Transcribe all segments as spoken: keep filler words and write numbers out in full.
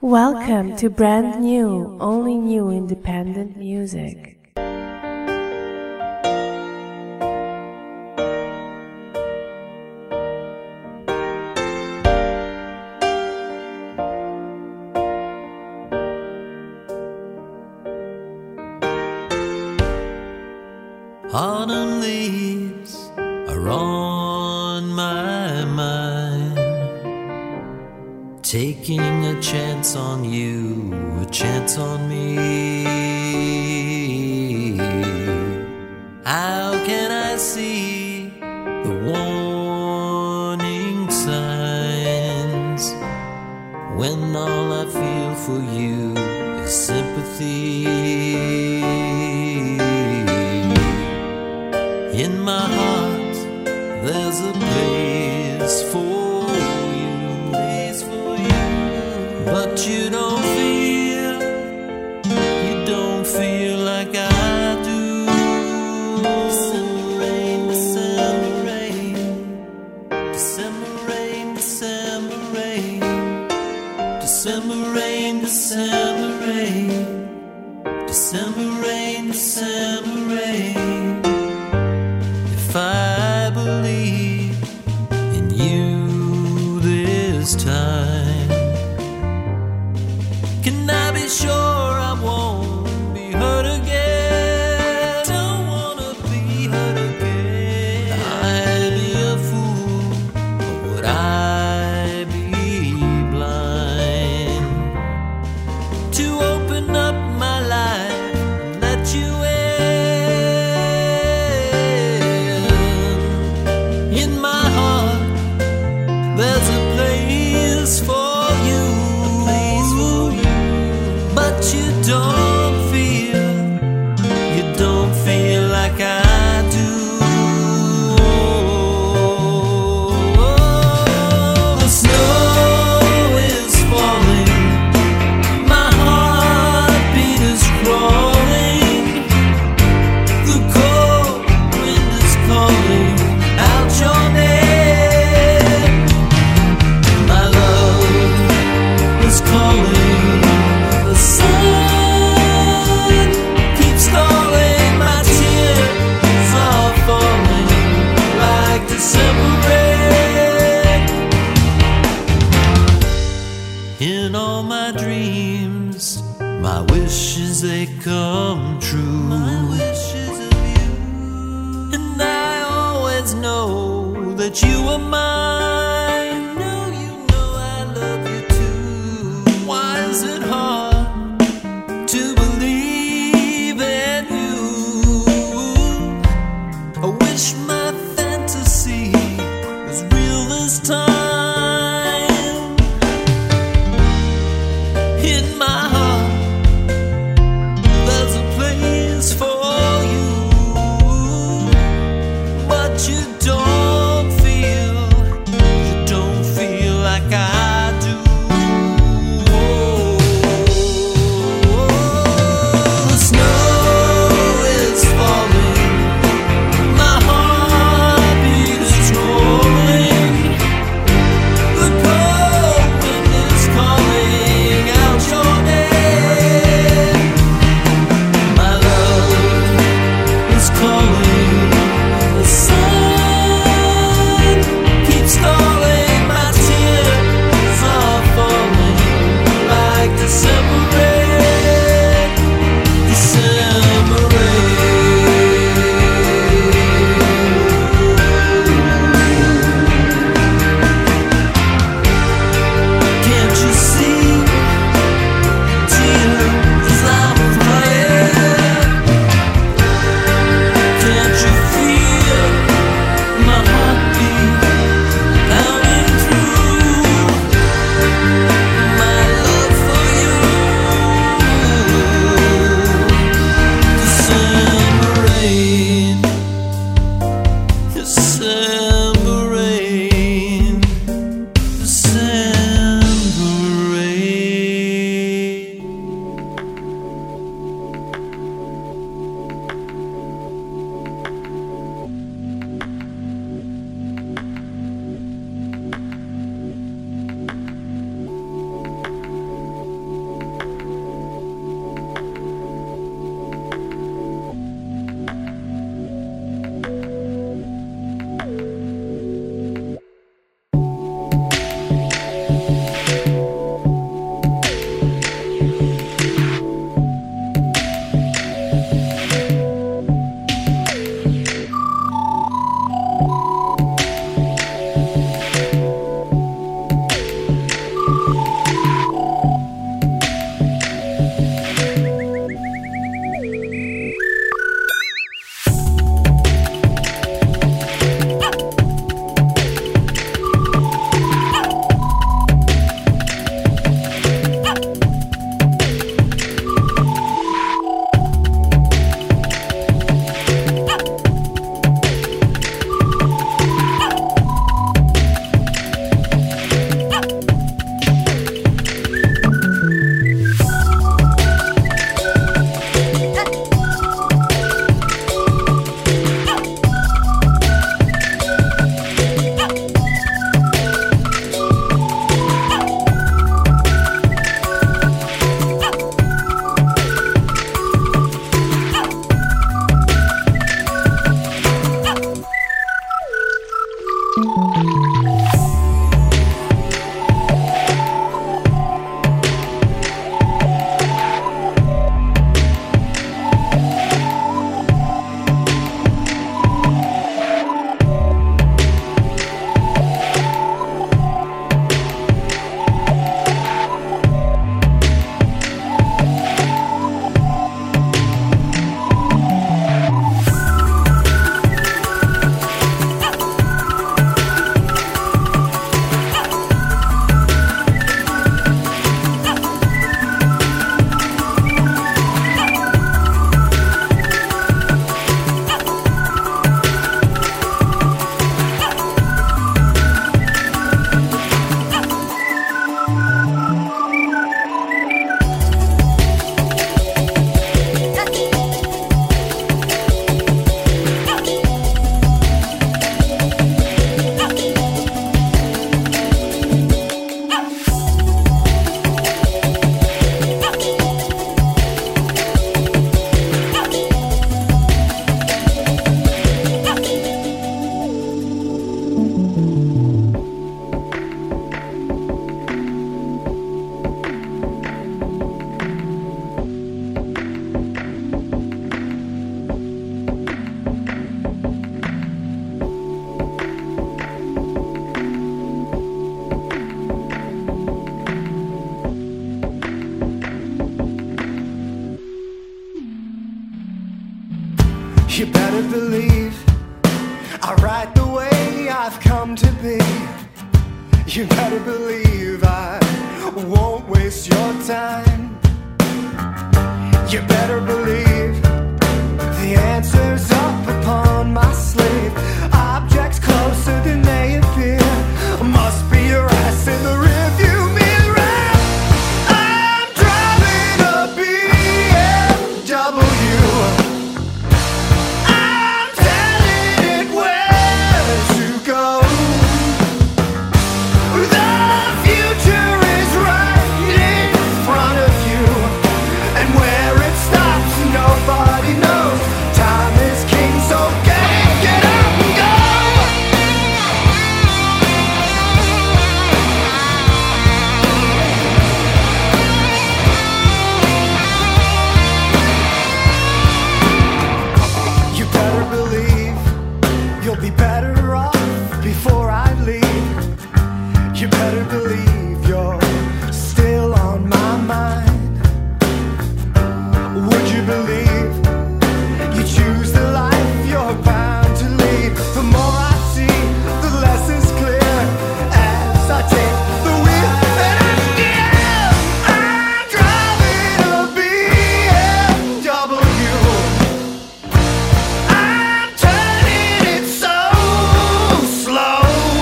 Welcome to brand new, only new independent music. Autumn leaves are on my mind, taking a chance on you, a chance on me. How can I see the warning signs when all I feel for you is sympathy? In my heart, there's a place for you, place for you. But you don't feel, you don't feel like I do. December rain, December rain, December rain, December rain, December rain, December rain, December rain, December rain. If I believe in you this time, can I be sure I won't be hurt again? Don't wanna be hurt again. I'd be a fool, or would I be blind to open up my life and let you in? In my heart, there's a place for you, place for you. But you don't feel, you don't feel like I do. The snow is falling, my heartbeat is crawling, the cold wind is calling out your name. My love is calling, the sun keeps calling, my tears are falling like December rain. In all my dreams, my wishes they come true. My wishes of you. And I always know that you are mine. Know you know I love you too. Why is it hard to believe in you? I wish my fantasy was real this time. In my heart, there's a place for you, but you don't feel, you don't feel like I do. The snow is falling, my heartbeat is rolling, the cold wind is calling out your name. My love is calling, the sun keeps calling, my tears are falling like December rain, December rain. Can't you see tears I'm crying? Can't you feel my heartbeat pounding through? My love for you You better believe I write the way I've come to be. You better believe I won't waste your time. You better believe the answer's up upon my sleeve. Objects closer than they appear. Must be your ass in the rearview mirror. I'm driving a B M W. I'm telling it where to go. The future is right in front of you, and where it stops nobody knows. Time is king, so get it, get up and go. You better believe you'll be better off before I leave. You better believe you're still on my mind. Would you believe you choose the life you're bound to lead? The more I see, the less is clear as I take the wheel and I steer. I'm driving a B M W. I'm turning it so slow.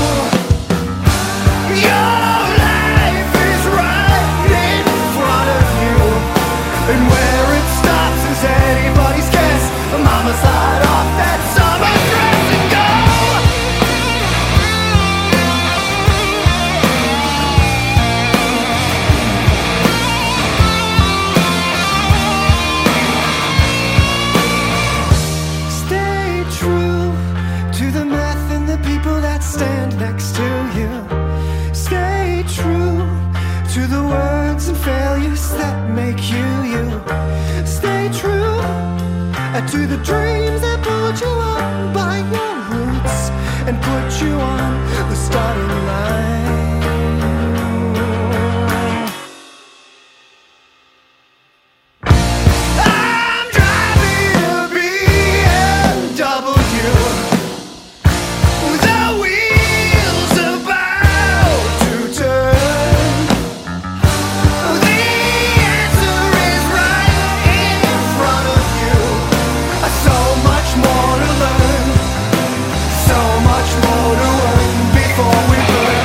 Your life is right in front of you, and where it stops is anybody's guess. Mama, slide off that summer dress and go. Stay true to the math and the people that stand next to you. Stay true to the words and failures that make you you. Stay true uh, to the dreams that pulled you up by your roots and put you on the starting line. I'm driving a B M W. The wheels about to turn. The answer is right in front of you. So much more to learn, so much more to earn before we burn.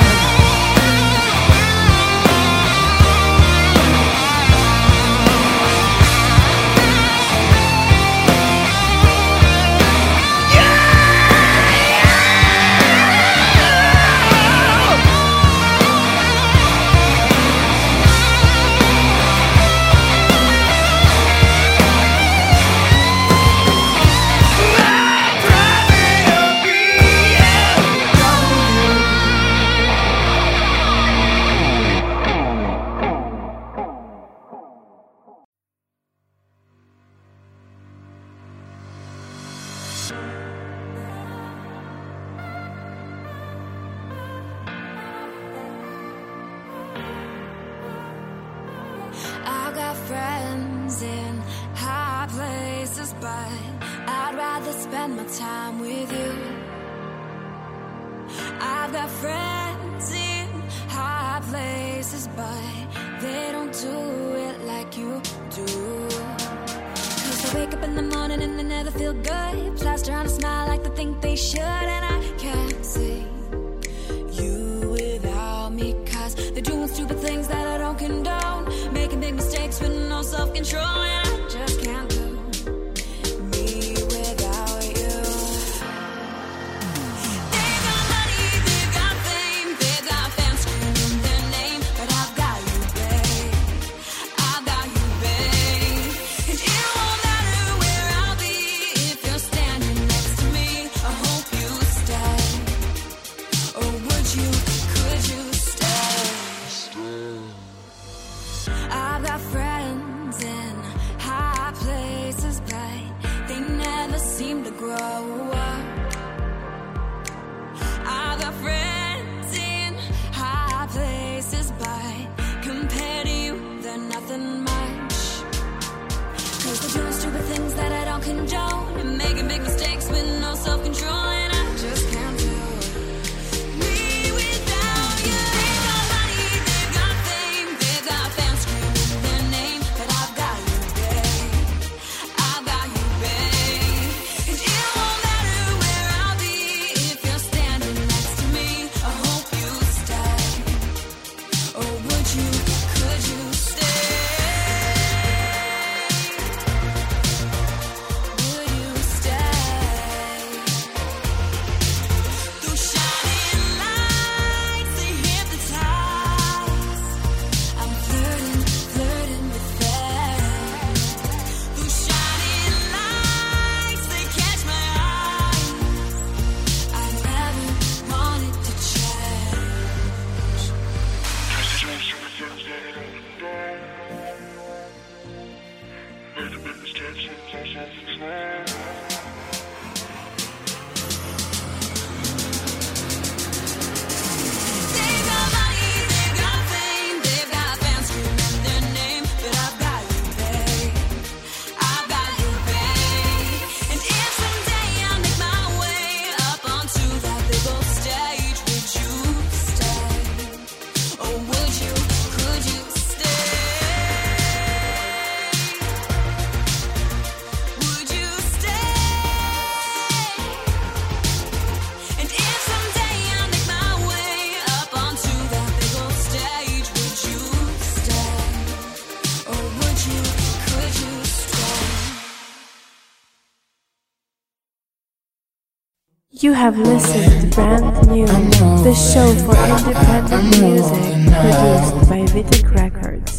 I've got friends in high places, but I'd rather spend my time with you. I've got friends in high places, but they don't do it like you do. Cause they wake up in the morning and they never feel good. Plaster on a smile like they think they should, and I can't see you without me. Cause they're doing stupid things that I don't condone, making big mistakes with no self-control, and I just can't do me without you. They've got money, they've got fame, they've got fans screaming their name, but I've got you, babe. I've got you, babe. And it won't matter where I'll be if you're standing next to me. I hope you stay. Or would you, could you stay? I've got friends in high places, but they never seem to grow up. I've got friends in high places, but compared to you, they're nothing much. Cause they're doing stupid things that I don't condone, and making make mistakes with no self-control, and I just can't do me without you. They've got money, they've got fame, they've got fans screaming their name, but I've got you, babe. I've got you, babe. And it won't matter where I'll be if you're standing next to me. I hope you stay. Or would you, could you stay? Would you stay? Through shining lights, they hypnotize. I'm flirting, flirting with them. Through shining lights, they catch my eyes. I never wanted to change. They've got money, they've got fame, they've got fans screaming their name, but I've got you, babe. I've got you, babe. And if someday I make my way up onto that big old stage, would you stay? Or would you, could you stay? Would you stay? And if someday I make my way up onto that big old stage, would you stay? Or would you, could you stay? You have listened to Brand New, the show for independent music produced by Vitic Records.